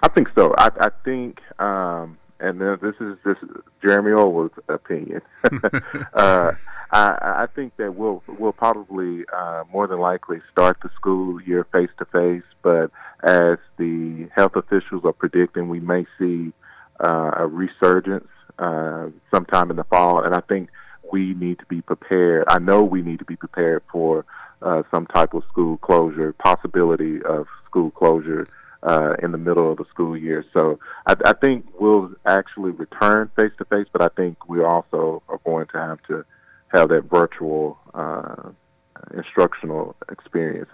I think so. I think, and then this is just Jeremy Orwell's opinion. I think that we'll probably more than likely start the school year face to face, but as the health officials are predicting, we may see a resurgence sometime in the fall, and I think we need to be prepared. I know we need to be prepared for some type of school closure, possibility of school closure in the middle of the school year. So I think we'll actually return face to face, but I think we also are going to have that virtual instructional experience